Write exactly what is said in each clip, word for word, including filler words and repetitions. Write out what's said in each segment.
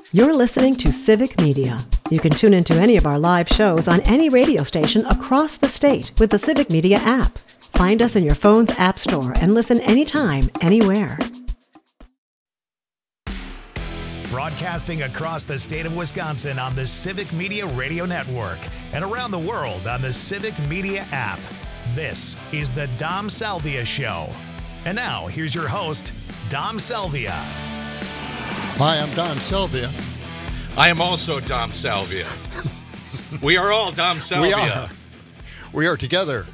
You're listening to Civic Media. You can tune into any of our live shows on any radio station across the state with the Civic Media app. Find us in your phone's app store and listen anytime, anywhere. Broadcasting across the state of Wisconsin on the Civic Media Radio Network and around the world on the Civic Media app. This is the Dom Salvia Show. And now, here's your host, Dom Salvia. Hi, I'm Dom Salvia. I am also Dom Salvia. We are all Dom Salvia. We are. We are together.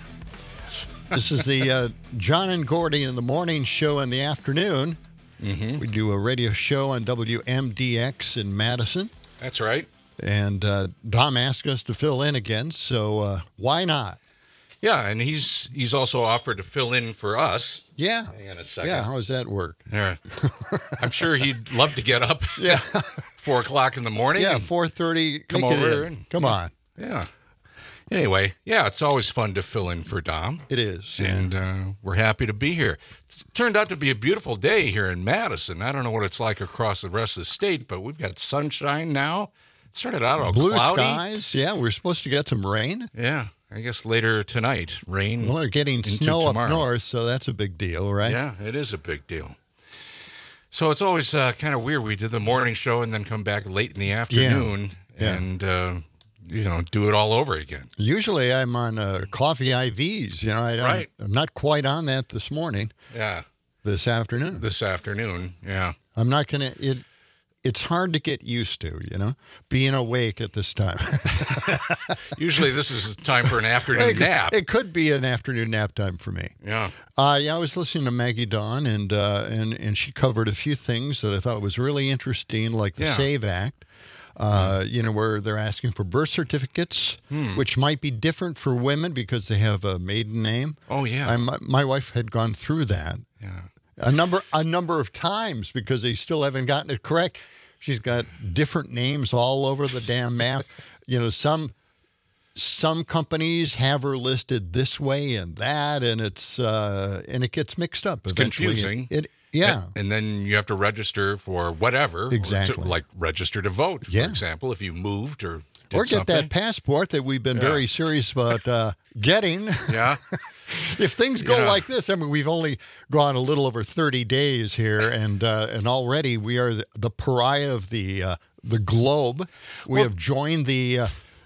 This is the uh, John and Gordy in the morning show in the afternoon. Mm-hmm. We do a radio show on W M D X in Madison. That's right. And uh, Dom asked us to fill in again, so uh, why not? Yeah, and he's he's also offered to fill in for us. Yeah. Hang on a second. Yeah, how does that work? Yeah. I'm sure he'd love to get up yeah. at four o'clock in the morning. Yeah, four thirty. Come over. And, come on. Yeah. Anyway, yeah, it's always fun to fill in for Dom. It is. And uh, we're happy to be here. It's turned out to be a beautiful day here in Madison. I don't know what it's like across the rest of the state, but we've got sunshine now. It started out all Blue cloudy. skies. Yeah, we're supposed to get some rain. Yeah, I guess later tonight, rain. Well, we're getting snow tomorrow. up north, so that's a big deal, right? Yeah, it is a big deal. So it's always uh, kind of weird. We did the morning show and then come back late in the afternoon Yeah. and, uh, you know, do it all over again. Usually I'm on uh, coffee I Vs. You know, I, Right. I'm, I'm not quite on that this morning, Yeah, this afternoon. this afternoon, yeah. I'm not going to, it. It's hard to get used to, you know, being awake at this time. Usually this is time for an afternoon it, nap. It could be an afternoon nap time for me. Yeah. Uh, yeah, I was listening to Maggie Dawn, and, uh, and, and she covered a few things that I thought was really interesting, like the Yeah. SAVE Act. Uh, you know, where they're asking for birth certificates, Hmm. which might be different for women because they have a maiden name. Oh, yeah. I, my, my wife had gone through that Yeah. a number a number of times because they still haven't gotten it correct. She's got different names all over the damn map. You know, some some companies have her listed this way and that, and it's uh, and it gets mixed up. It's eventually. confusing. It, it yeah. And, and then you have to register for whatever. or Exactly. To, like register to vote, for Yeah. example, if you moved or did Or get something. that passport that we've been Yeah. very serious about uh, getting. Yeah. If things go Yeah. like this, I mean, we've only gone a little over thirty days here, and uh, and already we are the, the pariah of the uh, the globe. We Well- have joined the uh,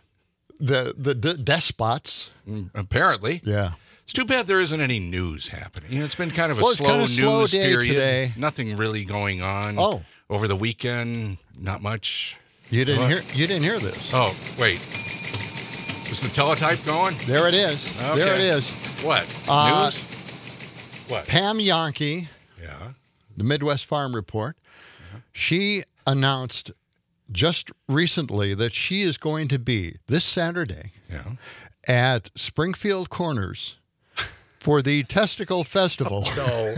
the the d- despots. Apparently. Yeah. It's too bad there isn't any news happening. You know, it's been kind of a Well, it's slow kinda news slow day period. today. Nothing really going on. Oh. Over the weekend, not much. You didn't What? hear you didn't hear this. Oh, wait. Is the teletype going? There it is. There it Okay. is. What? Uh, News? What? Pam Yankee, Yeah. the Midwest Farm Report, she announced just recently that she is going to be this Saturday Yeah. at Springfield Corners for the Testicle Festival. No.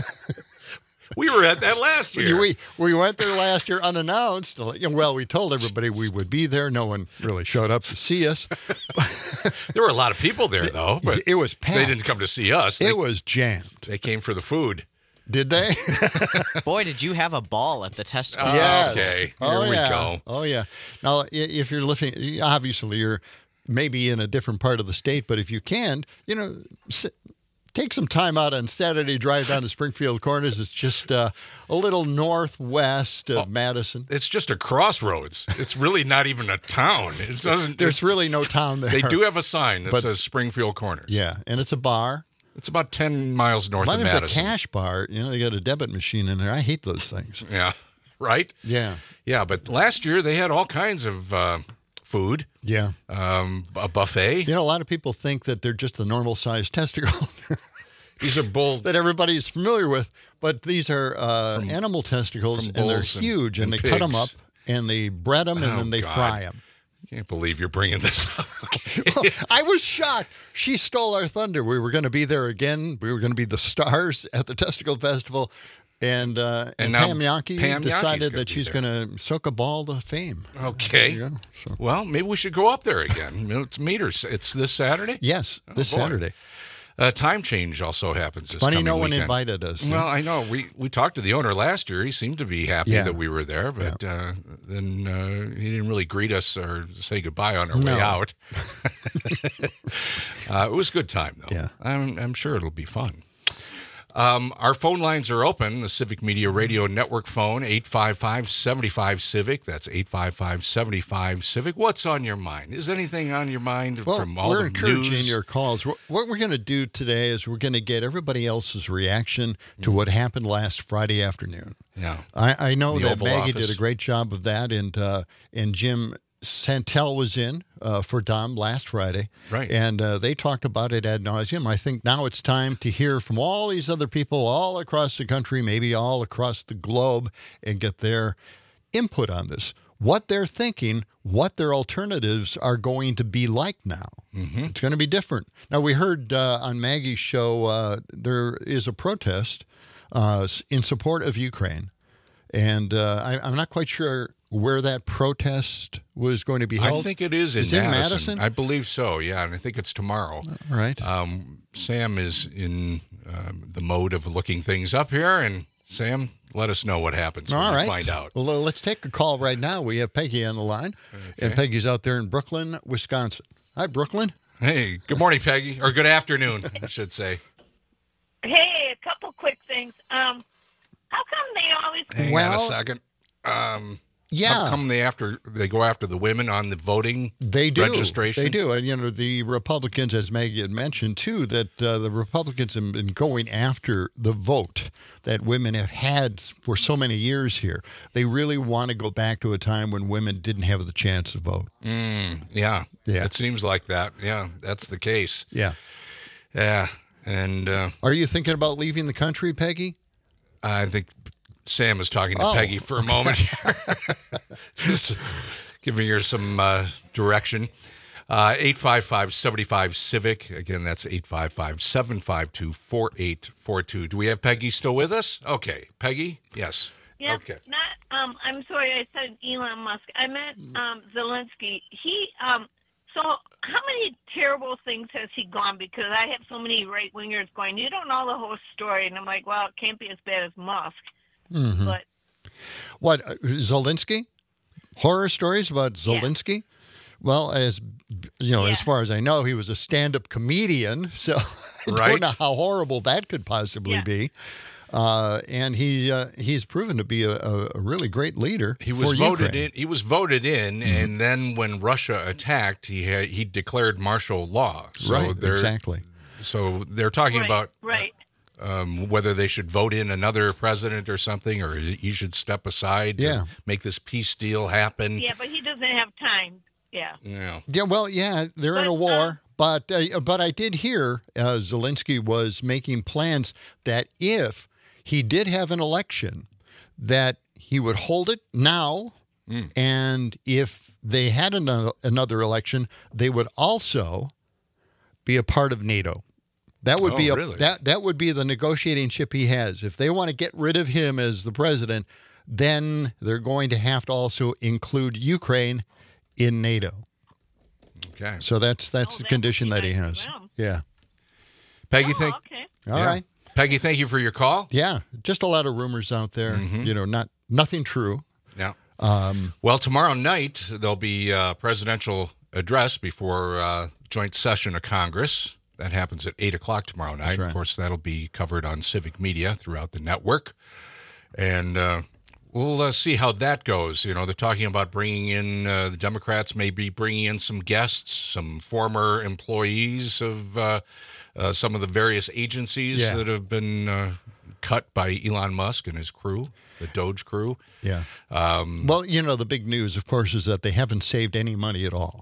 We were at that last year. We we went there last year unannounced. Well, we told everybody we would be there. No one really showed up to see us. There were a lot of people there, though, but It was packed. they didn't come to see us. They, It was jammed. they came for the food. Did they? Boy, did you have a ball at the testicle. Yes. Okay, Oh, here we yeah. go. Oh, yeah. Now, i- if you're living, obviously you're maybe in a different part of the state, but if you can, you know, s- take some time out on Saturday, drive down to Springfield Corners. It's just uh, a little northwest of Madison. It's just a crossroads. It's really not even a town. It doesn't. There's it's- really no town there. They do have a sign that But- says Springfield Corners. Yeah, and it's a bar. It's about ten miles north Well, of there's Madison. a cash bar. You know, they got a debit machine in there. I hate those things. Yeah. Right? Yeah. Yeah, but last year they had all kinds of uh, food, Yeah. um, a buffet. You know, a lot of people think that they're just the normal sized testicles These are bull. that everybody's familiar with, but these are uh, animal testicles, from and they're bulls and- huge, and, and they cut them up, pigs. and they bread them, and Oh, then they God. fry them. Can't believe you're bringing this up. Well, I was shocked. She stole our thunder. We were going to be there again. We were going to be the stars at the Testicle Festival. And, uh, and, And now Pam Yankee Pam Yankee's decided gonna that be she's there. going to soak a ball to fame. Okay. There you go. So, Well, maybe we should go up there again. You know, It's meters. It's this Saturday. yes, this boy. Saturday. Uh, time change also happens this Funny coming no one weekend. invited us. Well, I know. We we talked to the owner last year. He seemed to be happy Yeah. that we were there, but uh, then uh, he didn't really greet us or say goodbye on our No. way out. uh, it was a good time, though. Yeah. I'm, I'm sure it'll be fun. Um, our phone lines are open. The Civic Media Radio Network phone, eight five five, seven five, CIVIC. That's eight five five, seven five, CIVIC. What's on your mind? Is anything on your mind Well, from all we're the encouraging news? your calls. What what we're going to do today is we're going to get everybody else's reaction to what happened last Friday afternoon. Yeah. I, I know The that Oval Maggie Office. did a great job of that, and uh, and Jim Santel was in uh, for Dom last Friday. Right. And uh, they talked about it ad nauseum. I think now it's time to hear from all these other people all across the country, maybe all across the globe, and get their input on this. What they're thinking, what their alternatives are going to be like now. Mm-hmm. It's going to be different. Now, we heard uh, on Maggie's show uh, there is a protest uh, in support of Ukraine. And uh, I, I'm not quite sure where that protest was going to be held. I think it is in Is it in Madison. Madison? I believe so, yeah, and I think it's tomorrow. All right. Um, Sam is in um, the mode of looking things up here, and Sam, let us know what happens when All you right. find out. Well, uh, let's take a call right now. We have Peggy on the line, and Peggy's out there in Brooklyn, Wisconsin. Hi, Brooklyn. Hey, good morning, Peggy, or good afternoon, I should say. Hey, a couple quick things. Um, how come they always? Hang on Well- a second. Um, Yeah. How come they after they go after the women on the voting They do. registration? They do. And, you know, the Republicans, as Maggie had mentioned, too, that uh, the Republicans have been going after the vote that women have had for so many years here. They really want to go back to a time when women didn't have the chance to vote. Mm, yeah. Yeah. It seems like that. Yeah, that's the case. Yeah. Yeah. And uh, Are you thinking about leaving the country, Peggy? I think Sam is talking to Oh, Peggy for a moment. Just giving her some uh, direction. Uh, eight five five, seven five, CIVIC. Again, that's eight five five, seven five two, four eight four two. Do we have Peggy still with us? Okay. Peggy? Yes. Yes, Okay. not. Um, I'm sorry, I said Elon Musk. I meant um, Zelensky. He. Um, so, how many terrible things has he gone? Because I have so many right wingers going. You don't know the whole story, and I'm like, well, it can't be as bad as Musk. Mm-hmm. But What, uh, Zelensky? Horror stories about Zelensky? Well, as you know, Yeah. as far as I know, he was a stand-up comedian, so I Right. don't know how horrible that could possibly Yeah. be. Uh, and he uh, he's proven to be a, a, a really great leader. He was for voted Ukraine. in. He was voted in, Mm-hmm. and then when Russia attacked, he had, he declared martial law. So Right, they're, exactly. So they're talking right, about right. um, whether they should vote in another president or something, or he should step aside Yeah. to make this peace deal happen. Yeah, but he doesn't have time. Yeah. Yeah. Yeah, well, yeah, they're in But, a war, uh, but uh, but I did hear uh, Zelensky was making plans that if he did have an election, that he would hold it now, Mm. and if they had another, another election, they would also be a part of NATO. That would Oh, be a, really? that that would be the negotiating chip he has. If they want to get rid of him as the president, then they're going to have to also include Ukraine in NATO. Okay. So that's that's Oh, the that condition would that be he nice has. for them. Yeah. Peggy, Oh, thank. okay. All yeah. right. Peggy, thank you for your call. Yeah. Just a lot of rumors out there. Mm-hmm. You know, not nothing true. Yeah. Um, Well, tomorrow night there'll be a presidential address before uh, joint session of Congress. That happens at eight o'clock tomorrow night. right. Of course, that'll be covered on Civic Media throughout the network, and uh, we'll uh, see how that goes. You know, they're talking about bringing in uh, the Democrats, may be bringing in some guests, some former employees of uh, uh, some of the various agencies Yeah. that have been uh, cut by Elon Musk and his crew, the Doge crew. yeah. Um, Well, you know, the big news, of course, is that they haven't saved any money at all.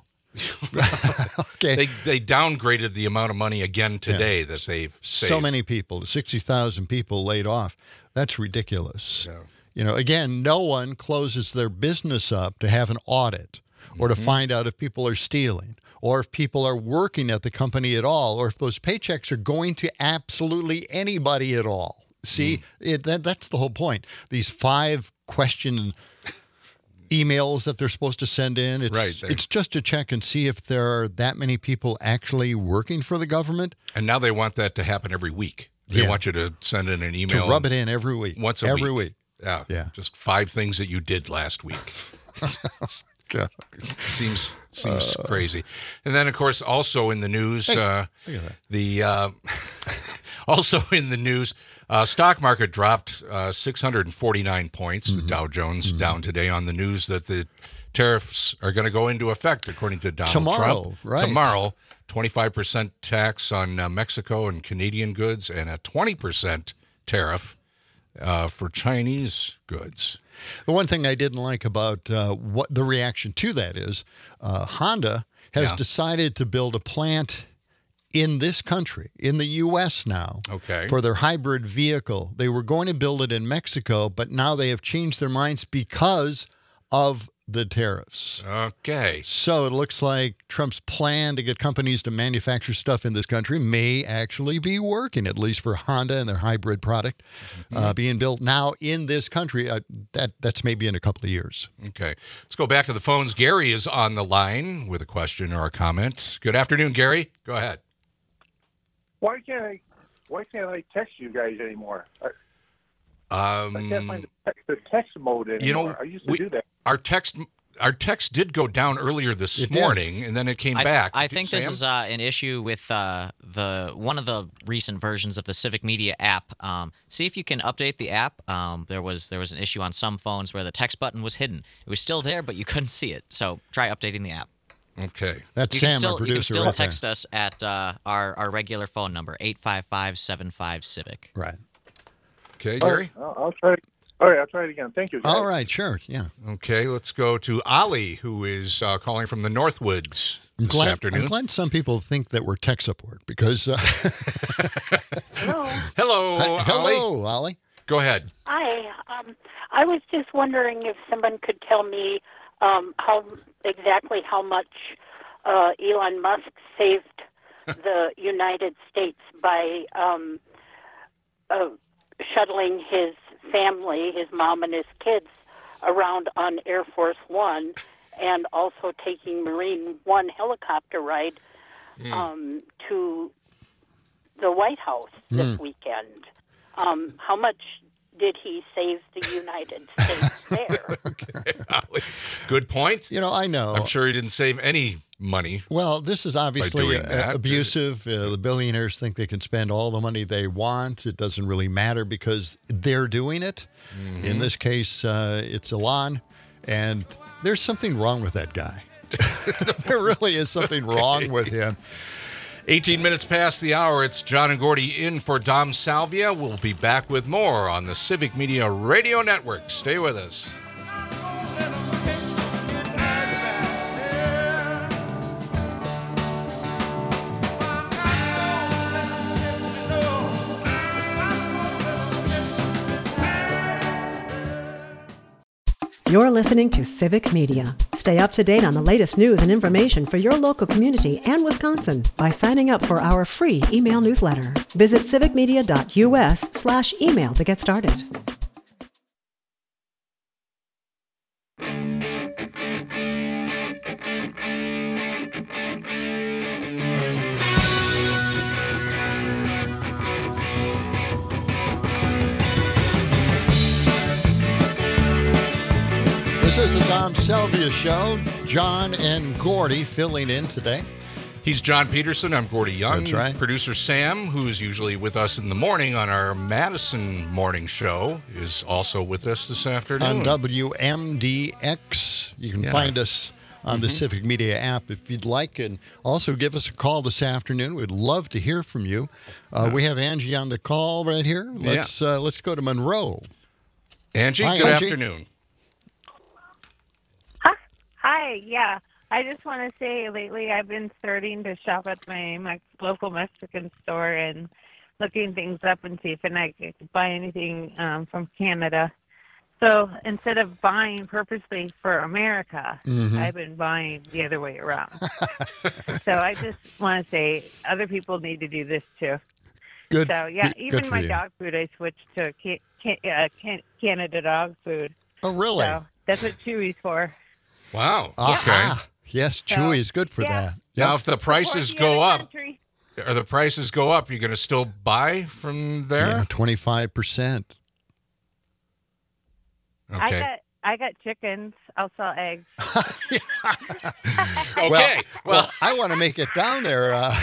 okay. They they downgraded the amount of money again today that they've saved. So many people, sixty thousand people laid off. That's ridiculous. Yeah. You know, again, no one closes their business up to have an audit or to find out if people are stealing or if people are working at the company at all or if those paychecks are going to absolutely anybody at all. See, it, that, that's the whole point. These five question emails that they're supposed to send in. It's, Right, they- it's just to check and see if there are that many people actually working for the government. And now they want that to happen every week. They Yeah. want you to send in an To email. rub it in every week. once a every week. week. Yeah. Yeah. Just five things that you did last week. God. Seems seems crazy. And then, of course, also in the news, uh, look at that. the uh, also in the news, uh, stock market dropped uh, six hundred forty-nine points. Mm-hmm. The Dow Jones down today on the news that the tariffs are going to go into effect, according to Donald Tomorrow, Trump. right. Tomorrow, twenty-five percent tax on uh, Mexico and Canadian goods, and a twenty percent tariff uh, for Chinese goods. The one thing I didn't like about uh, what the reaction to that is uh, Honda has Yeah. decided to build a plant in this country, in the U S now, Okay. for their hybrid vehicle. They were going to build it in Mexico, but now they have changed their minds because of the tariffs. Okay. So it looks like Trump's plan to get companies to manufacture stuff in this country may actually be working, at least for Honda and their hybrid product uh, being built now in this country. Uh, that That's maybe in a couple of years. Okay. Let's go back to the phones. Gary is on the line with a question or a comment. Good afternoon, Gary. Go ahead. Why can't I? Why can't I text you guys anymore? I, Um, I can't find the text, the text mode anymore. you know, I used to we- do that. our text our text did go down earlier this It did. morning, and then it came I, back. I Did- think Sam? this is uh, an issue with uh, the one of the recent versions of the Civic Media app. Um, see if you can update the app. Um, there was there was an issue on some phones where the text button was hidden. It was still there, but you couldn't see it. So try updating the app. Okay. That's You Sam, can still, our producer, you can still right text us at uh, our our regular phone number eight five five seven five Civic. there. Right. Okay, All Gary. right, I'll, I'll try. All right, I'll try it again. Thank you. guys. All right, sure, yeah. Okay, let's go to Ali, who is uh, calling from the Northwoods I'm this glad, afternoon. I'm glad some people think that we're tech support because. Uh, Hello. Hello, Ali. hello, Ollie. Go ahead. Hi. Um, I was just wondering if someone could tell me um, how exactly how much uh, Elon Musk saved the United States by um, uh, shuttling his family, his mom and his kids, around on Air Force One, and also taking Marine One helicopter ride um, to the White House this weekend. Um, how much did he save the United States there? Ali. Good point. You know, I know. I'm sure he didn't save any money. Well, this is obviously doing uh, that. abusive. Uh, the billionaires think they can spend all the money they want. It doesn't really matter because they're doing it. Mm-hmm. In this case, uh, it's Elon, and there's something wrong with that guy. There really is something wrong with him. eighteen minutes past the hour. It's John and Gordy in for Dom Salvia. We'll be back with more on the Civic Media Radio Network. Stay with us. You're listening to Civic Media. Stay up to date on the latest news and information for your local community and Wisconsin by signing up for our free email newsletter. Visit civicmedia.us slash email to get started. This is the Dom Salvia Show. John and Gordy filling in today. He's John Peterson. I'm Gordy Young. That's right. Producer Sam, who's usually with us in the morning on our Madison morning show, is also with us this afternoon. On W M D X. You can Yeah. find us on the Civic Media app if you'd like, and also give us a call this afternoon. We'd love to hear from you. Uh, we have Angie on the call right here. Let's uh, let's go to Monroe. Angie, Hi, good Angie. afternoon. Hi, yeah. I just want to say lately I've been starting to shop at my, my local Mexican store and looking things up and see if I can buy anything um, from Canada. So instead of buying purposely for America, Mm-hmm. I've been buying the other way around. So I just want to say other people need to do this too. Good. So yeah, good even for my you. dog food, I switched to can, can, uh, can, Canada dog food. Oh, really? So That's what Chewy's for. Wow. Aha. Okay. Yes, So, Chewy is good for yeah. that. Now, Yep. if the prices Support the go other up, country. or the prices go up, you're going to still buy from there? Yeah, twenty-five percent. I Okay. got I got chickens. I'll sell eggs. Okay. Well, Well, I want to make it down there. Uh,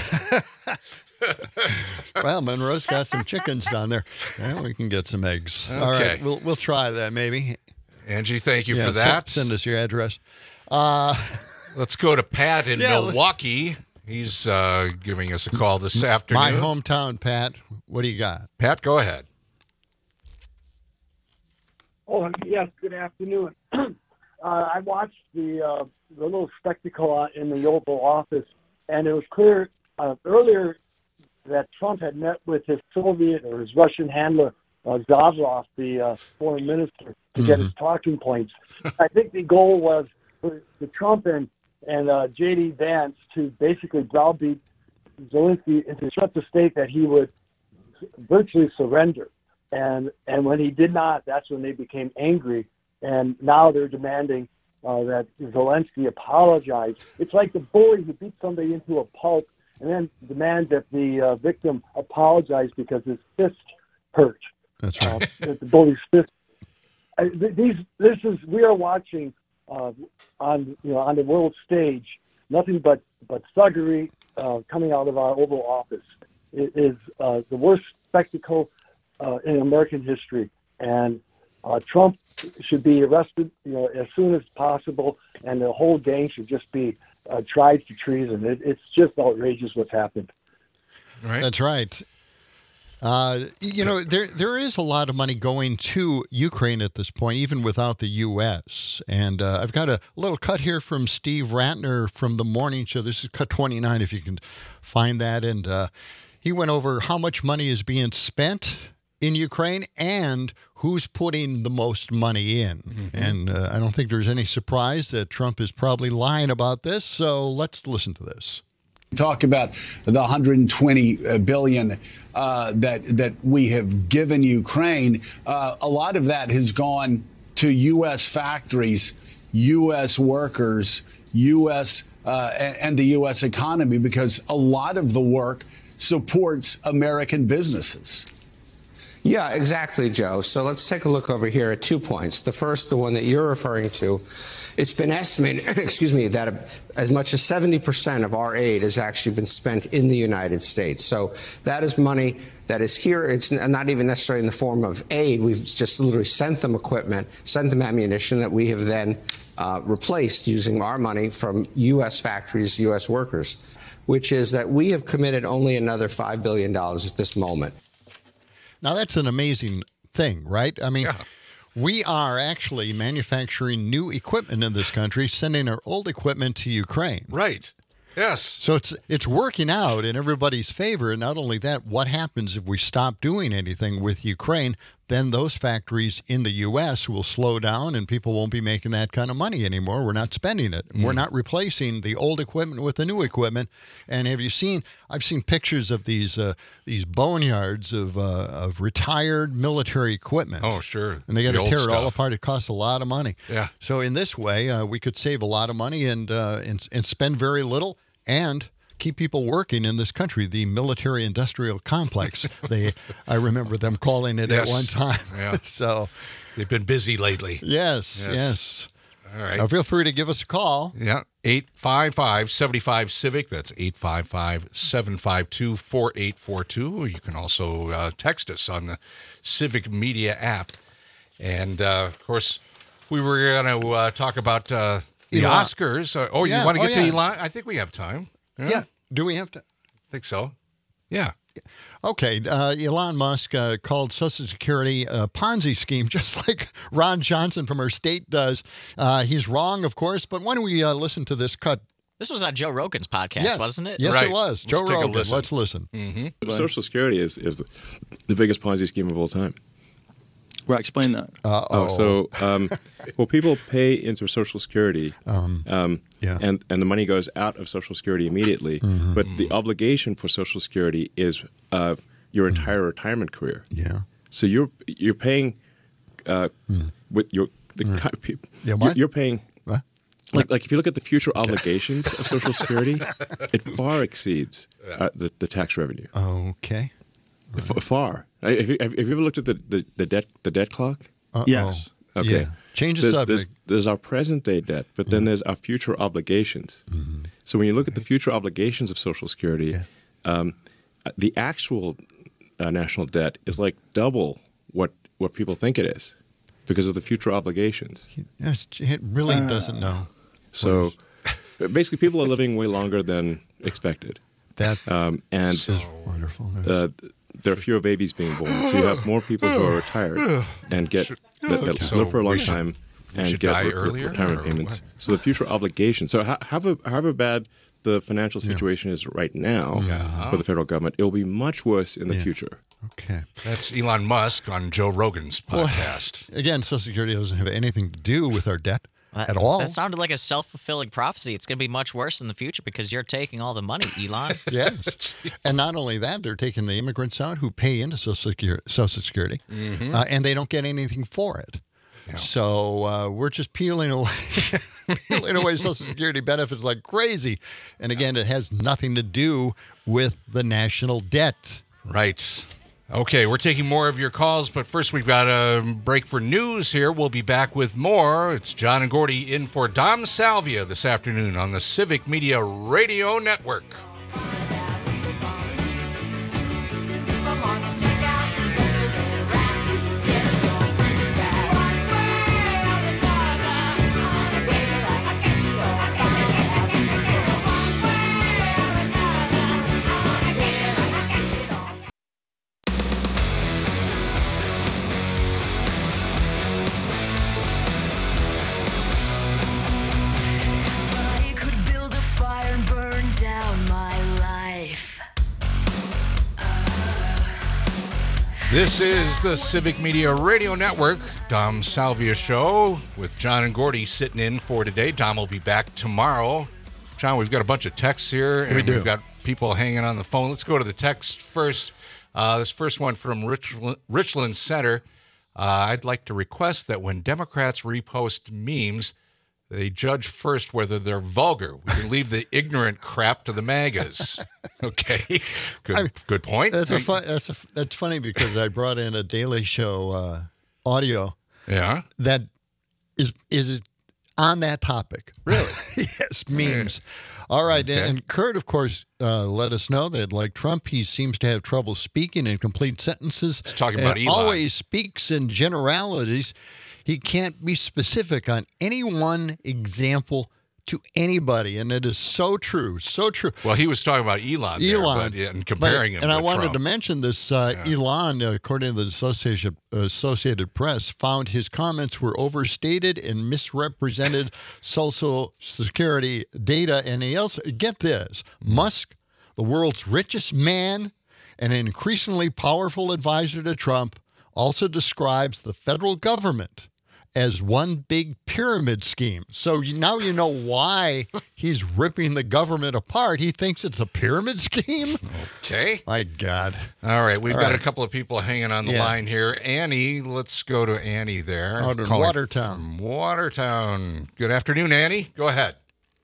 well, Monroe's got some chickens down there. Yeah, we can get some eggs. All Okay. right, we'll we'll try that maybe. Angie, thank you Yeah, for send- that. Send us your address. Uh, Let's go to Pat in Yeah, let's- Milwaukee. He's uh, giving us a call this my afternoon. hometown, Pat. What do you got? Pat, go ahead. Oh, yes, good afternoon. uh, I watched the uh, the little spectacle uh, in the Oval Office, and it was clear uh, earlier that Trump had met with his Soviet or his Russian handler, uh, Zavrov, the uh, foreign minister, to get his talking points. I think the goal was for, for Trump and, and uh, J D. Vance to basically browbeat Zelensky into such a state that he would virtually surrender. And and when he did not, that's when they became angry. And now they're demanding uh, that Zelensky apologize. It's like the bully who beat somebody into a pulp and then demand that the uh, victim apologize because his fist hurt. That's right. Uh, that the bully's fist. I, th- these this is we are watching uh, on you know on the world stage nothing but but thuggery uh, coming out of our Oval Office. It is uh, the worst spectacle Uh, in American history, and uh, Trump should be arrested, you know, as soon as possible, and the whole gang should just be uh, tried for treason. It, it's just outrageous what's happened. Right. That's right. Uh, you know, there there is a lot of money going to Ukraine at this point, even without the U S. And uh, I've got a little cut here from Steve Ratner from the morning show. This is cut twenty-nine, if you can find that. And uh, he went over how much money is being spent in Ukraine and who's putting the most money in. Mm-hmm. And uh, I don't think there's any surprise that Trump is probably lying about this. So let's listen to this. Talk about the one hundred twenty billion uh, that that we have given Ukraine. Uh, a lot of that has gone to U S factories, U S workers, U S uh, and the U S economy, because a lot of the work supports American businesses. Yeah, exactly, Joe. So let's take a look over here at two points. The first, the one that you're referring to, it's been estimated, excuse me, that as much as seventy percent of our aid has actually been spent in the United States. So that is money that is here. It's not even necessarily in the form of aid. We've just literally sent them equipment, sent them ammunition that we have then uh, replaced using our money from U S factories, U S workers, which is that we have committed only another five billion dollars at this moment. Now, that's an amazing thing, right? I mean, Yeah. we are actually manufacturing new equipment in this country, sending our old equipment to Ukraine. Right. Yes. So it's it's working out in everybody's favor. And not only that, what happens if we stop doing anything with Ukraine? Then those factories in the U S will slow down and people won't be making that kind of money anymore. We're not spending it. Mm. We're not replacing the old equipment with the new equipment. And have you seen, I've seen pictures of these uh, these boneyards of uh, of retired military equipment. Oh, sure. And they got The to old tear it all stuff. apart. It costs a lot of money. Yeah. So in this way, uh, we could save a lot of money and, uh, and and spend very little and keep people working in this country. The military-industrial complex. They, I remember them calling it Yes. at one time. Yeah. So They've been busy lately. yes, Yes. yes. All right. Now feel free to give us a call. Yeah, eight five five, seven five, CIVIC. That's eight five five, seven five two, four eight four two. You can also uh, text us on the Civic Media app. And, uh, of course, we were going to uh, talk about uh, the Elon. Oscars. Uh, oh, Yeah. you want to Oh, get to yeah. Elon? I think we have time. Yeah. Do we have to? I think so. Yeah. Okay. Uh, Elon Musk uh, called Social Security a Ponzi scheme, just like Ron Johnson from our state does. Uh, he's wrong, of course, but why don't we uh, listen to this cut? This was on Joe Rogan's podcast, Yes. wasn't it? Yes, Right. it was. Let's Joe take a Rogan. listen. Let's listen. Mm-hmm. Social Security is, is the, the biggest Ponzi scheme of all time. Right, explain that. Uh-oh. Oh, so, um, well, people pay into Social Security, Um, um, yeah. and, and the money goes out of Social Security immediately, Mhm. but the obligation for Social Security is uh, your entire retirement career. Yeah. So you're you're paying uh, with your the Mm. ki- pe- Yeah, you're, what? you're paying. What? Like, like if you look at the future obligations of Social Security, it far exceeds uh, the, the tax revenue. Okay. F- far. Uh, Have you, have you ever looked at the, the, the debt the debt clock? Uh-oh. Yes. Okay. Yeah. Change the there's, subject. There's, there's our present day debt, but then there's our future obligations. Mm-hmm. So when you look at the future obligations of Social Security, Yeah. um, the actual uh, national debt is like double what what people think it is because of the future obligations. Yes, it really doesn't know. So basically, people are living way longer than expected. That um, and is wonderful news. Uh, there are fewer babies being born, so you have more people who are retired and get that, that So live for a long we should- time we and should get die re- earlier, retirement or payments. what? So the future obligation. So ho- however, however bad the financial situation is right now for the federal government, it will be much worse in the Yeah. future. Okay. That's Elon Musk on Joe Rogan's Well, podcast. Again, Social Security doesn't have anything to do with our debt That- at all. That sounded like a self-fulfilling prophecy. It's going to be much worse in the future because you're taking all the money, Elon. Yes. And not only that, they're taking the immigrants out who pay into Social Security, Social Security Mhm. uh, and they don't get anything for it. So uh, we're just peeling away, peeling away Social Security benefits like crazy. And again, it has nothing to do with the national debt. Right. Okay, we're taking more of your calls, but first we've got a break for news here. We'll be back with more. It's John and Gordy in for Dom Salvia this afternoon on the Civic Media Radio Network. I could build a fire and burn down my life. This is the Civic Media Radio Network, Dom Salvia Show with John and Gordy sitting in for today. Dom will be back tomorrow. John, we've got a bunch of texts here, and We do. we've got people hanging on the phone. Let's go to the text first. Uh, this first one from Richland, Richland Center. Uh, I'd like to request that when Democrats repost memes, they judge first whether they're vulgar. We can leave the ignorant crap to the MAGAs. Okay, good, I- good point. That's a fun, that's a, that's funny because I brought in a Daily Show uh, audio. Yeah. That is is on that topic. Really? Yes, memes. All right, Okay. and Kurt, of course, uh, let us know that like Trump, he seems to have trouble speaking in complete sentences. He's talking and about Elon. always speaks in generalities. He can't be specific on any one example to anybody, and it is so true, so true. Well, he was talking about Elon, there, Elon, but, yeah, and comparing but- him And to I wanted Trump. to mention this. Uh, Yeah. Elon, uh, according to the Associated Associated Press, found his comments were overstated and misrepresented Social Security data. And he also, get this, Musk, the world's richest man and an increasingly powerful advisor to Trump, also describes the federal government as one big pyramid scheme. So you, now you know why he's ripping the government apart. He thinks it's a pyramid scheme. Okay. My God. All right, we've All got right. a couple of people hanging on the Yeah. line here. Annie, let's go to Annie there. Out in Calling Watertown. from Watertown. Good afternoon, Annie. Go ahead.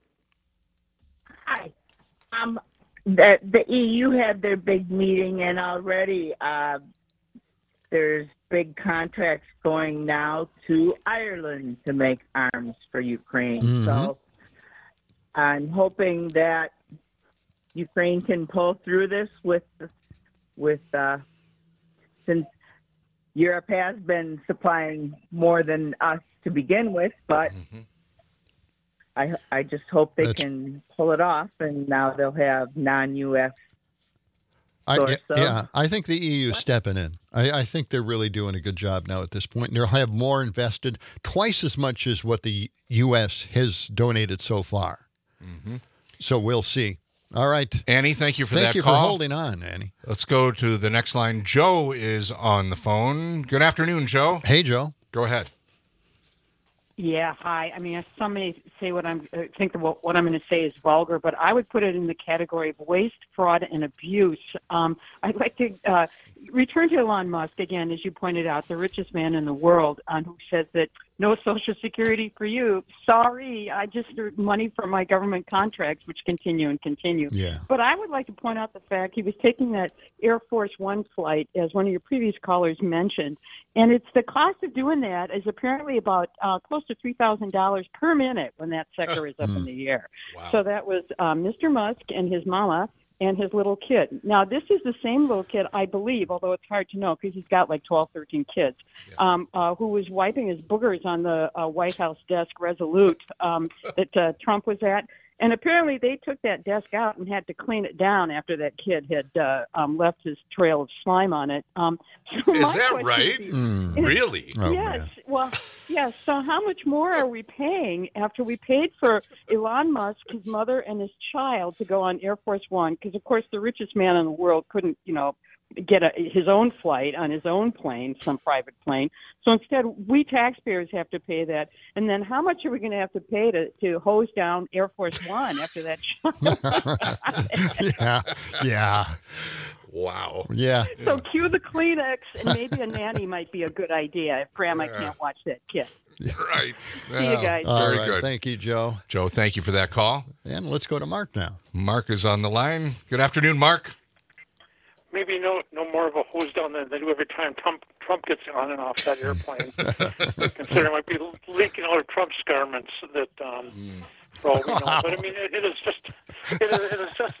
Hi. Um, the the E U had their big meeting, and already uh, there's big contracts going now to Ireland to make arms for Ukraine. Mhm. So I'm hoping that Ukraine can pull through this with with uh, since Europe has been supplying more than us to begin with, but. I, I just hope they That's- can pull it off, and now they'll have non-U S I, source yeah, of- yeah, I think the E U is stepping in. I, I think they're really doing a good job now at this point. They'll have more invested, twice as much as what the U S has donated so far. Mhm. So we'll see. All right. Annie, thank you for Thank that you call. for holding on, Annie. Let's go to the next line. Joe is on the phone. Good afternoon, Joe. Hey, Joe. Go ahead. Yeah, hi. I mean, some may say what I'm uh, think that what, what I'm going to say is vulgar, but I would put it in the category of waste, fraud, and abuse. Um, I'd like to uh, return to Elon Musk again, as you pointed out, the richest man in the world, um, who says that no Social Security for you. Sorry, I just earned money from my government contracts, which continue and continue. Yeah. But I would like to point out the fact he was taking that Air Force One flight, as one of your previous callers mentioned, and it's the cost of doing that is apparently about uh, close to three thousand dollars per minute when that sucker is up in the air. Wow. So that was um, Mister Musk and his mama and his little kid. Now, this is the same little kid, I believe, although it's hard to know because he's got like twelve, thirteen kids, um, uh, who was wiping his boogers on the uh, White House desk Resolute um, that uh, Trump was at. And apparently they took that desk out and had to clean it down after that kid had uh, um, left his trail of slime on it. Um, so Is my that question right? is- Mm. Really? Oh, yes. man. Well, yes. So how much more are we paying after we paid for Elon Musk, his mother, and his child to go on Air Force One? Because, of course, the richest man in the world couldn't, you know, get a, his own flight on his own plane, some private plane. So instead, we taxpayers have to pay that. And then how much are we going to have to pay to, to hose down Air Force One after that child? yeah, yeah, Wow. yeah. So cue the Kleenex, and maybe a nanny might be a good idea if Grandma Yeah. can't watch that kid. Right. See you guys. All Very right. good. Thank you, Joe. Joe, thank you for that call. And let's go to Mark now. Mark is on the line. Good afternoon, Mark. Maybe no no more of a hose down than they do every time Trump Trump gets on and off that airplane. Considering it might be leaking out of Trump's garments that um, for all we know. But I mean, it, it is just it is, it is just.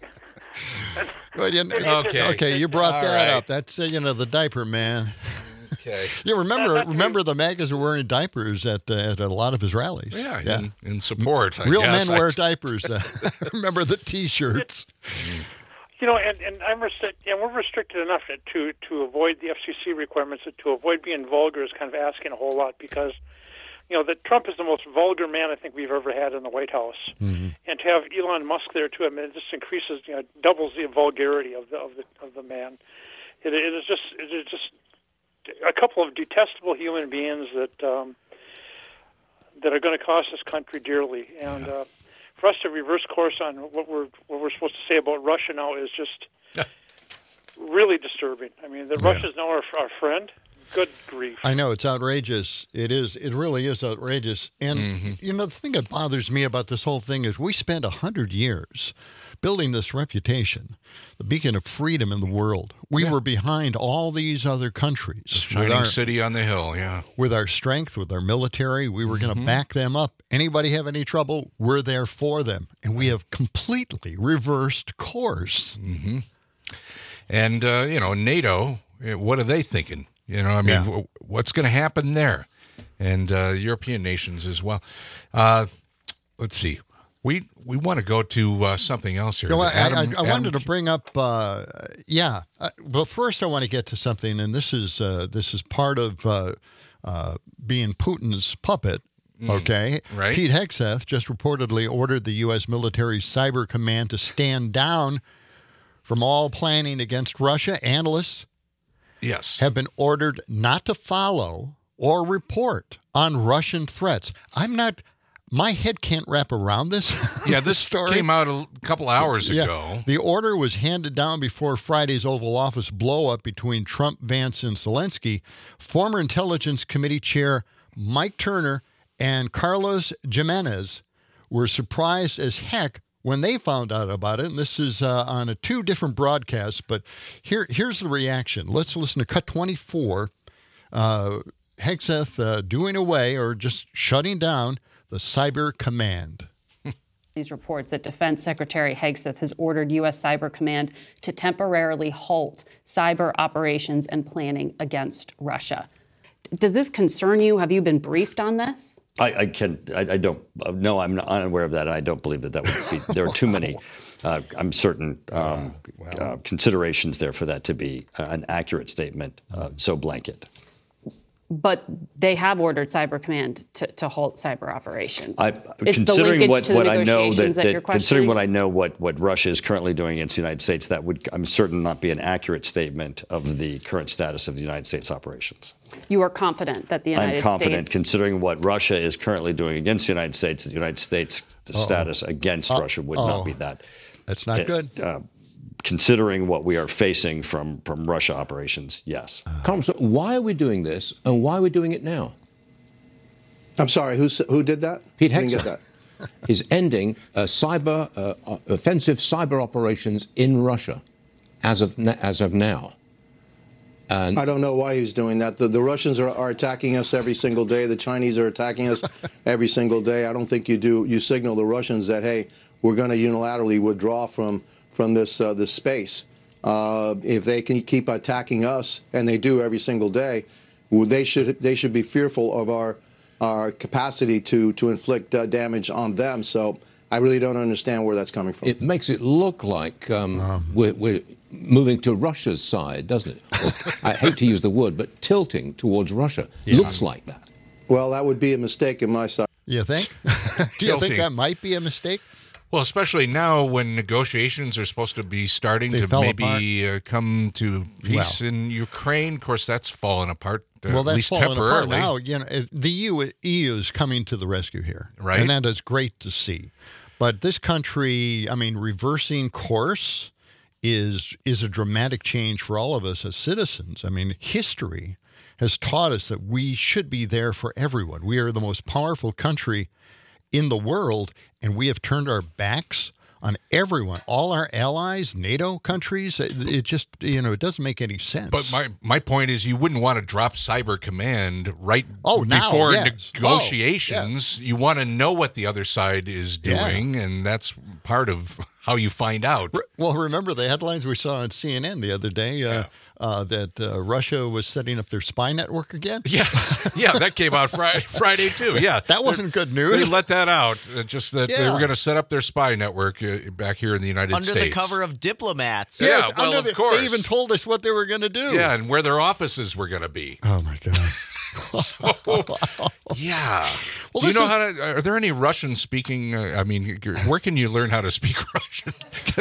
Well, you, Okay. okay, you brought All that right. up. That's uh, you know the diaper man. Okay. You remember remember the MAGAs were wearing diapers at uh, at a lot of his rallies. Yeah, In, in support. I Real guess. men wear I- diapers. Uh, remember the T-shirts. You know, and, and I'm restri- and we're restricted enough to to avoid the F C C requirements, to avoid being vulgar is kind of asking a whole lot because, you know, that Trump is the most vulgar man I think we've ever had in the White House, Mm-hmm. and to have Elon Musk there too, I mean, it just increases, you know, doubles the vulgarity of the of the of the man. It, it is just it is just a couple of detestable human beings that um, that are going to cost this country dearly, and. Uh, For us to reverse course on what we're what we're supposed to say about Russia now is just really disturbing. I mean, that Yeah. Russia's now our, our friend. Good grief! I know it's outrageous. It is. It really is outrageous. And you know the thing that bothers me about this whole thing is we spent a hundred years building this reputation, the beacon of freedom in the world. We were behind all these other countries. Shining with our, city on the hill, yeah. with our strength, with our military. We were going to back them up. Anybody have any trouble, we're there for them. And we have completely reversed course. Mm-hmm. And, uh, you know, NATO, eh, what are they thinking? You know, I mean, Yeah. w- what's going to happen there? And uh, European nations as well. Uh, let's see. We we want to go to uh, something else here. You know, I, Adam- I, I Adam- wanted to bring up, uh, yeah. Uh, but first, I want to get to something, and this is uh, this is part of uh, uh, being Putin's puppet. Okay, right. Pete Hegseth just reportedly ordered the U S military cyber command to stand down from all planning against Russia. Analysts yes. have been ordered not to follow or report on Russian threats. I'm not. My head can't wrap around this. Yeah, this story came out a couple hours Yeah. ago. The order was handed down before Friday's Oval Office blow-up between Trump, Vance, and Zelensky. Former Intelligence Committee Chair Mike Turner and Carlos Jimenez were surprised as heck when they found out about it. And this is uh, on a two different broadcasts, but here here's the reaction. Let's listen to Cut twenty-four. Uh, Hegseth uh, doing away or just shutting down the Cyber Command. These reports that Defense Secretary Hegseth has ordered U S Cyber Command to temporarily halt cyber operations and planning against Russia. Does this concern you? Have you been briefed on this? I, I can. I, I don't. Uh, no, I'm not unaware of that. I don't believe that that would be. There are too many. Uh, I'm certain um, uh, considerations there for that to be uh, an accurate statement. Uh, so blanket. But they have ordered Cyber Command to, to halt cyber operations. I, It's the considering linkage what, to the what I know negotiations that, that you're that considering questioning? what I know what, what Russia is currently doing against the United States, that would I'm certain not be an accurate statement of the current status of the United States operations. You are confident that the United I'm confident, States... considering what Russia is currently doing against the United States, the United States Uh-oh. status against Uh-oh. Russia would not be that. That's not uh, good. Uh, considering what we are facing from, from Russia operations, yes. Congressman, why are we doing this, and why are we doing it now? I'm sorry, who who did that? Pete I didn't Hegseth get that. is ending uh, cyber uh, offensive cyber operations in Russia as of na- as of now. And I don't know why he's doing that. The, the Russians are, are attacking us every single day. The Chinese are attacking us every single day. I don't think you do. You signal the Russians that, hey, we're going to unilaterally withdraw from from this uh, this space. Uh, if they can keep attacking us, and they do every single day, well, they should they should be fearful of our our capacity to to inflict uh, damage on them. So I really don't understand where that's coming from. it makes it look like um, um, we're, we're moving to Russia's side, doesn't it? Or, I hate to use the word, but tilting towards Russia. Yeah. Looks like that. Well, that would be a mistake in my side. You think? Do you think Tilting. that might be a mistake? Well, especially now when negotiations are supposed to be starting They to fell maybe uh, come to peace Well. in Ukraine. Of course, that's fallen apart, uh, Well, at that's least falling apart temporarily. now. You know, if the E U, E U is coming to the rescue here, Right. And that is great to see. But this country, I mean, reversing course is is a dramatic change for all of us as citizens. I mean, history has taught us that we should be there for everyone. We are the most powerful country in the world, and we have turned our backs on everyone, all our allies, NATO countries. It, it just, you know, it doesn't make any sense. But my, my point is, you wouldn't want to drop Cyber Command right Oh, now, before yes. negotiations. Oh, You want to know what the other side is Yeah. doing, and that's part of how you find out. Well, remember the headlines we saw on C N N the other day uh, uh, that uh, Russia was setting up their spy network again? Yes. Yeah, that came out Friday, Friday too. Yeah. That wasn't good They news. let that out, uh, just that they Yeah. were going to set up their spy network uh, back here in the United Under States. the cover of diplomats. Yeah, Yes, well, under of the- course. They even told us what they were going to do. Yeah, and where their offices were going to be. Oh, my God. So, yeah. Well, Do you this know is- how to? Are there any Russian speaking? Uh, I mean, where can you learn how to speak Russian?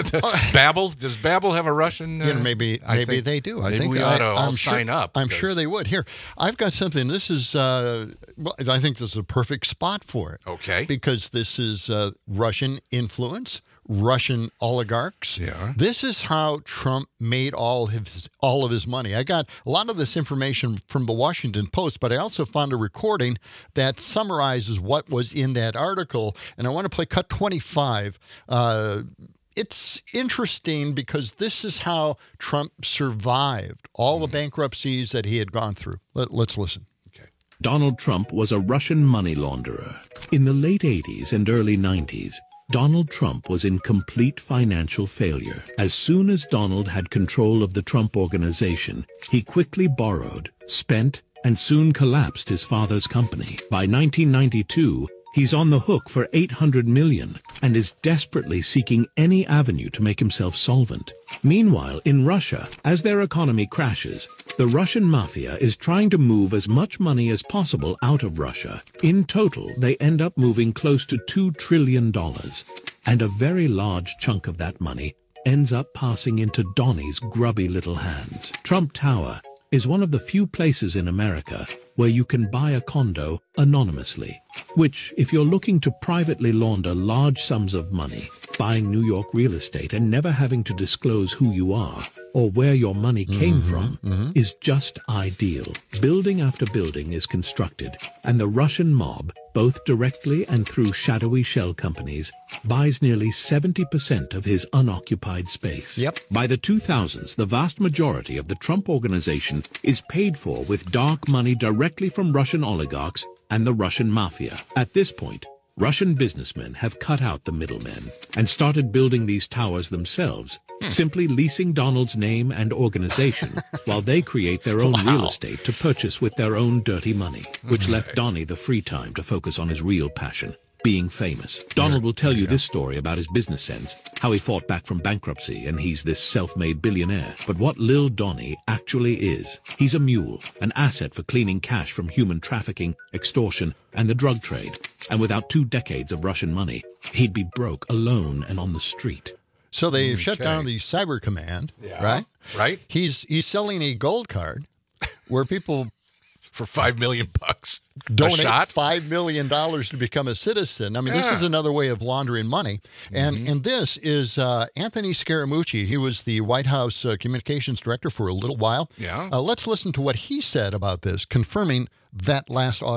Babbel? Does Babbel have a Russian? Uh, You know, maybe I maybe think- they do. I maybe think we I, ought to all I'm sign sure, up. I'm 'cause- sure they would. Here, I've got something. This is, uh, well, I think this is a perfect spot for it. Okay. Because this is uh, Russian influence, Russian oligarchs. Yeah. This is how Trump made all his all of his money. I got a lot of this information from the Washington Post, but I also found a recording that summarizes what was in that article, and I want to play cut twenty-five. Uh, It's interesting because this is how Trump survived all the bankruptcies that he had gone through. Let, let's listen. Donald Trump was a Russian money launderer. In the late eighties and early nineties, Donald Trump was in complete financial failure. As soon as Donald had control of the Trump Organization, he quickly borrowed, spent, and soon collapsed his father's company. By nineteen ninety-two, he's on the hook for eight hundred million dollars and is desperately seeking any avenue to make himself solvent. Meanwhile, in Russia, as their economy crashes, the Russian mafia is trying to move as much money as possible out of Russia. In total, they end up moving close to two trillion dollars. And a very large chunk of that money ends up passing into Donnie's grubby little hands. Trump Tower is one of the few places in America where you can buy a condo anonymously, which, if you're looking to privately launder large sums of money, buying New York real estate and never having to disclose who you are or where your money came from, is just ideal. Building after building is constructed, and the Russian mob, both directly and through shadowy shell companies, buys nearly seventy percent of his unoccupied space. Yep. By the two thousands, the vast majority of the Trump Organization is paid for with dark money directly from Russian oligarchs and the Russian mafia. At this point, Russian businessmen have cut out the middlemen and started building these towers themselves, simply leasing Donald's name and organization while they create their own real estate to purchase with their own dirty money, which left Donnie the free time to focus on his real passion, being famous. Donald will tell you this story about his business sense, how he fought back from bankruptcy and he's this self-made billionaire. But what Lil Donnie actually is, he's a mule, an asset for cleaning cash from human trafficking, extortion, and the drug trade. And without two decades of Russian money, he'd be broke, alone, and on the street. So they shut down the Cyber Command, Yeah. right? Right. He's he's selling a gold card where people for five million bucks donate a shot. five million dollars to become a citizen. I mean, this Yeah. is another way of laundering money. And Mm-hmm. and this is uh, Anthony Scaramucci. He was the White House uh, communications director for a little while. Yeah. Uh, let's listen to what he said about this, confirming that last audio.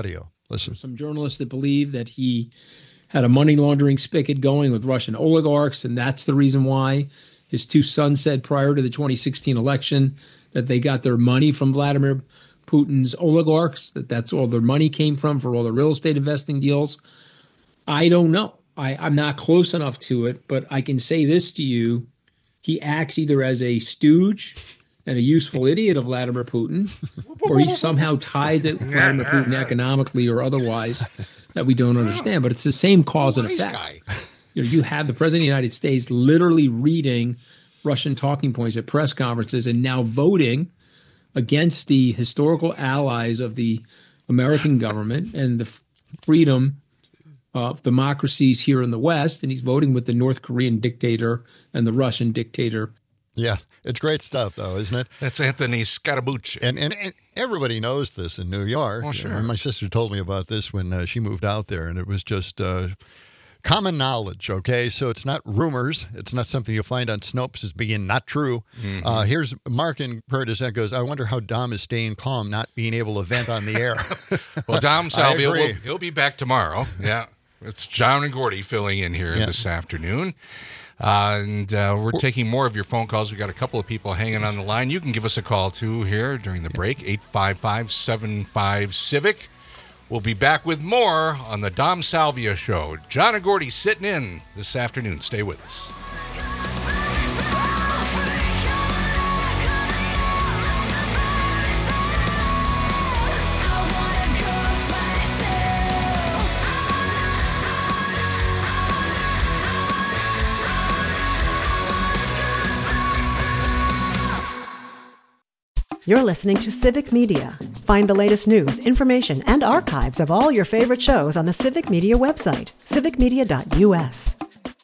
Listen. Some journalists that believe that he had a money laundering spigot going with Russian oligarchs, and that's the reason why his two sons said prior to the twenty sixteen election that they got their money from Vladimir Putin's oligarchs, that that's all their money came from for all the real estate investing deals. I don't know. I, I'm not close enough to it, but I can say this to you. He acts either as a stooge and a useful idiot of Vladimir Putin, or he's somehow tied to Vladimir Putin economically or otherwise that we don't understand. But it's the same cause and effect. You know, you have the President of the United States literally reading Russian talking points at press conferences and now voting against the historical allies of the American government and the freedom of democracies here in the West, and he's voting with the North Korean dictator and the Russian dictator. Yeah, it's great stuff, though, isn't it? That's Anthony Scaramucci. And, and and everybody knows this in New York. Oh, sure. And my sister told me about this when uh, she moved out there, and it was just uh, common knowledge, okay? So it's not rumors. It's not something you'll find on Snopes as being not true. Mm-hmm. Uh, here's Mark in Curtis that goes, I wonder how Dom is staying calm, not being able to vent on the air. Well, Dom Salvia, agree. will, he'll be back tomorrow. Yeah. It's John and Gordy filling in here Yeah. this afternoon. Uh, and uh, we're taking more of your phone calls. We've got a couple of people hanging on the line. You can give us a call, too, here during the break, eight five five, seven five, CIVIC. We'll be back with more on the Dom Salvia Show. John and Gordy sitting in this afternoon. Stay with us. You're listening to Civic Media. Find the latest news, information, and archives of all your favorite shows on the Civic Media website, civic media dot u s.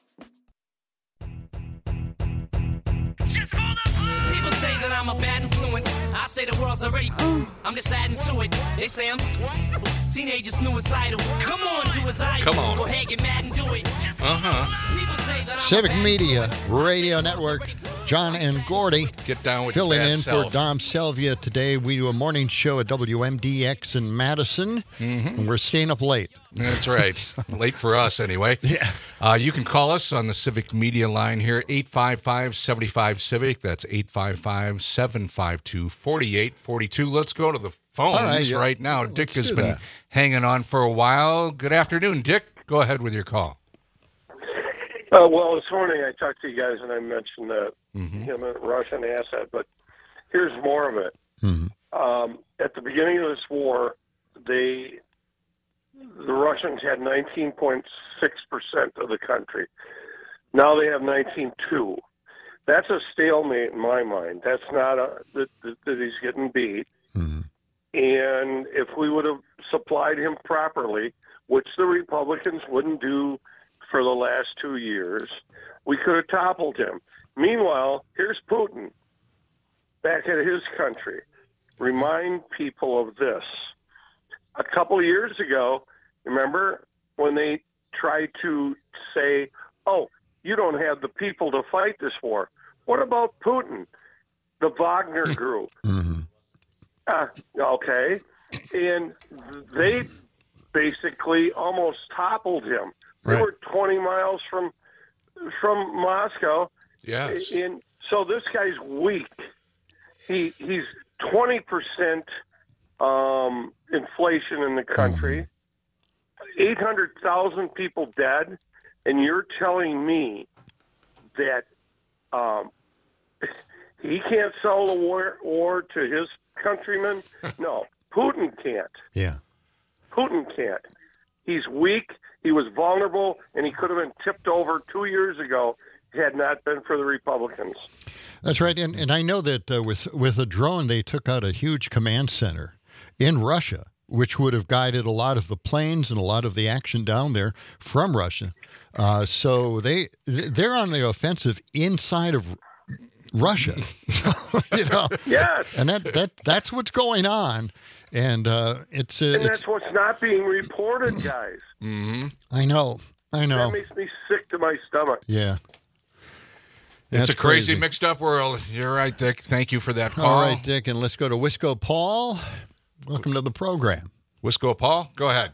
People say that I'm a bad influence. I say the world's already. I'm just adding to it. They say I'm teenagers suicidal. Come on, do as I do. Come on. Go ahead, get mad and do it. Uh-huh. People say that I'm Civic Media Radio Network. John and Gordy get down with filling your bad in self. for Dom Salvia today. We do a morning show at W M D X in Madison, and we're staying up late. That's right. Late for us, anyway. Yeah. Uh, you can call us on the Civic Media line here, eight five five, seven five, CIVIC. That's eight five five, seven five two, four eight four two. Let's go to the phones All right, yeah. right now. Dick Let's has do been that. hanging on for a while. Good afternoon, Dick. Go ahead with your call. Uh, well, this morning I talked to you guys and I mentioned the him a Russian asset, but here's more of it. Um, at the beginning of this war, they the Russians had nineteen point six percent of the country. Now they have nineteen point two. That's a stalemate in my mind. That's not a that, that, that he's getting beat. And if we would have supplied him properly, which the Republicans wouldn't do for the last two years, we could have toppled him. Meanwhile, here's Putin back at his country. Remind people of this. A couple of years ago, remember when they tried to say, oh, you don't have the people to fight this war. What about Putin? The Wagner group. Uh, okay. And they basically almost toppled him. They Right. were twenty miles from from Moscow. Yes. And so this guy's weak. He he's twenty percent um, inflation in the country, eight hundred thousand people dead, and you're telling me that um, he can't sell the war, war to his countrymen? No, Putin can't. Yeah. Putin can't. He's weak. He was vulnerable, and he could have been tipped over two years ago had not been for the Republicans. That's right. And, and I know that uh, with, with a drone, they took out a huge command center in Russia, which would have guided a lot of the planes and a lot of the action down there from Russia. Uh, so they, they're on the offensive inside of Russia. So, you know, Yes. And that, that that's what's going on. And uh, it's, uh, And it's that's what's not being reported, guys. Mm-hmm. I know. I know. That makes me sick to my stomach. Yeah. It's That's a crazy, crazy. mixed up world. You're right, Dick. Thank you for that call. All right, Dick, and let's go to Wisco Paul. Welcome to the program. Wisco Paul, go ahead.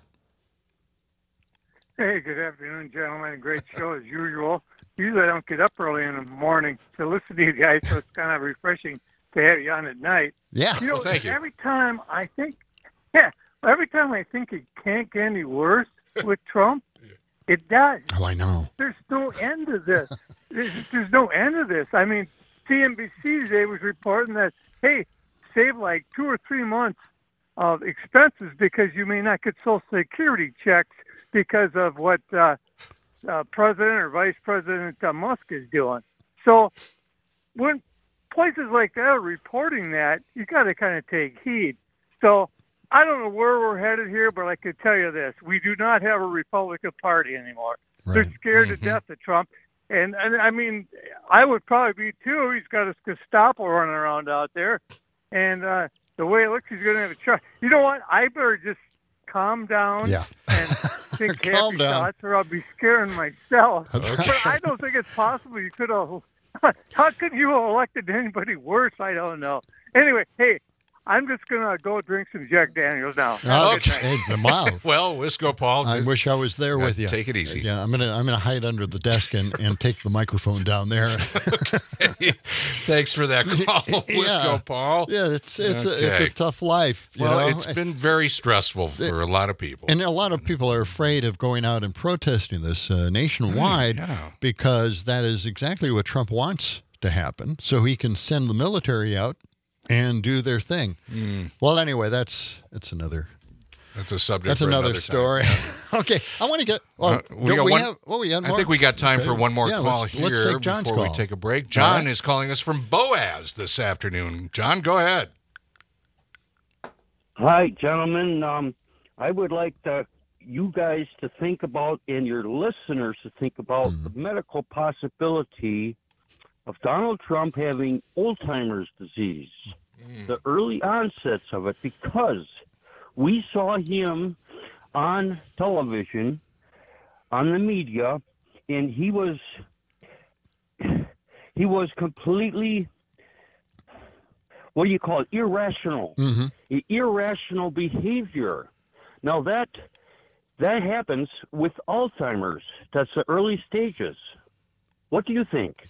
Hey, good afternoon, gentlemen. Great show as usual. Usually I don't get up early in the morning to listen to you guys, so it's kind of refreshing to have you on at night. Yeah, you know, well, thank you. Every time I think, yeah, every time I think it can't get any worse with Trump, it does. Oh, I know. There's no end to this. There's, there's no end to this. I mean, C N B C today was reporting that, hey, save like two or three months of expenses because you may not get Social Security checks because of what uh, uh, President or Vice President uh, Musk is doing. So when places like that are reporting that, you got to kind of take heed. So I don't know where we're headed here, but I can tell you this. We do not have a Republican Party anymore. Right. They're scared mm-hmm. to death of Trump. And, and, I mean, I would probably be, too. He's got his Gestapo running around out there. And uh, the way it looks, he's going to have a charge. You know what? I better just calm down yeah. and think Calm happy down. thoughts, or I'll be scaring myself. Okay. But I don't think it's possible you could have. How could you have elected anybody worse? I don't know. Anyway, hey, I'm just going to go drink some Jack Daniels now. Okay. Hey, wow. Well, Wisco Paul. I wish I was there Yeah, with you. take it easy. Yeah, I'm gonna I'm gonna hide under the desk and, and take the microphone down there. Okay. Thanks for that call, Wisco Paul. Yeah, it's it's Okay. a it's a tough life. You Well, know? it's been very stressful for a lot of people. And a lot of people are afraid of going out and protesting this uh, nationwide Mm, yeah. because that is exactly what Trump wants to happen. So he can send the military out and do their thing. Mm. Well, anyway, that's that's another. That's a subject. That's for another, time. story. Okay, I want to get. Well, Uh, we don't got we one- have, well, we had I more? think we got time Okay. for one more Yeah, call let's, here let's take John's before call. we take a break. All John right. is calling us from Boaz this afternoon. John, go ahead. Hi, gentlemen. Um, I would like to, you guys to think about, and your listeners to think about, Mm-hmm. the medical possibility of Donald Trump having Alzheimer's disease, the early onsets of it, because we saw him on television, on the media, and he was he was completely, what do you call it, irrational. Mm-hmm. Irrational behavior. Now that that happens with Alzheimer's. That's the early stages. What do you think?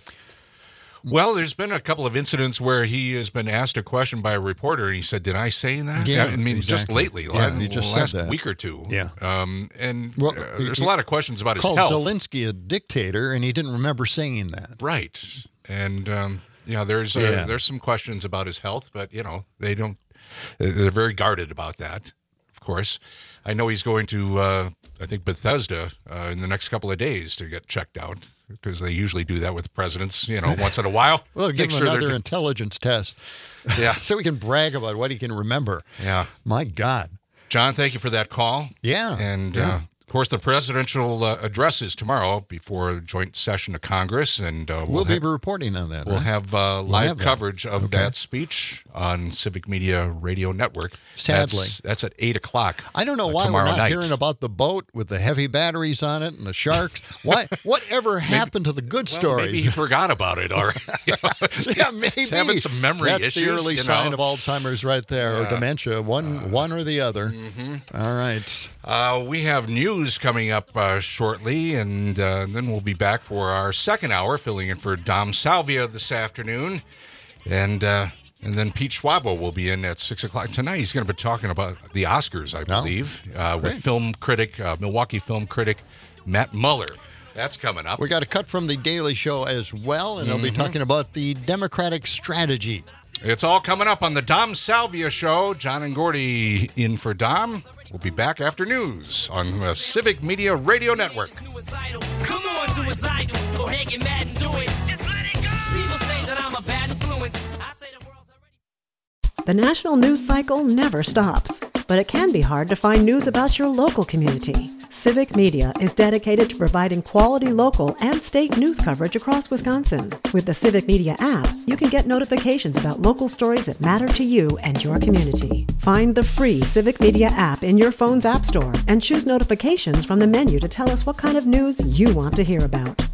Well, there's been a couple of incidents where he has been asked a question by a reporter, and he said, "Did I say that?" Yeah, I mean, just exactly. lately, Yeah, like, he just the last said that. week or two. Yeah. Um, and Well, uh, he- there's he a lot of questions about his Called health. Zelensky a dictator, and he didn't remember saying that. Right. And um, yeah, there's uh, Yeah. there's some questions about his health, but you know they don't. They're very guarded about that. Of course, I know he's going to uh, I think Bethesda uh, in the next couple of days to get checked out because they usually do that with presidents. You know, once in a while. Well, give Make him sure they're another do- intelligence test. Yeah. So we can brag about what he can remember. Yeah. My God. John, thank you for that call. Yeah. And, Yeah. uh, of course, the presidential uh, address is tomorrow before a joint session of Congress. And uh, We'll, we'll be ha- reporting on that. We'll right? have uh, We'll live have that. coverage of Okay. that speech on Civic Media Radio Network. Sadly. That's, that's at eight o'clock. I don't know uh, why we're tomorrow not night. hearing about the boat with the heavy batteries on it and the sharks. Why? Whatever happened to the good Well, stories? Maybe he forgot about it already. You know, yeah, maybe. He's having some memory That's issues. the early you know. sign of Alzheimer's right there, or Yeah. dementia, one one or the other. Mm-hmm. All right. Uh, we have news coming up uh, shortly, and uh, then we'll be back for our second hour, filling in for Dom Salvia this afternoon. And uh, and then Pete Schwabo will be in at six o'clock tonight. He's going to be talking about the Oscars, I believe, uh, with Great. film critic, uh, Milwaukee film critic Matt Muller. That's coming up. We got a cut from the Daily Show as well, and they'll be Mhm. talking about the Democratic strategy. It's all coming up on the Dom Salvia Show. John and Gordy in for Dom. We'll be back after news on the Civic Media Radio Network. Come on, do as I do. Go ahead, get mad and do it. Just let it go. People say that I'm a bad influence. I say the world's The national news cycle never stops, but it can be hard to find news about your local community. Civic Media is dedicated to providing quality local and state news coverage across Wisconsin. With the Civic Media app, you can get notifications about local stories that matter to you and your community. Find the free Civic Media app in your phone's app store and choose notifications from the menu to tell us what kind of news you want to hear about.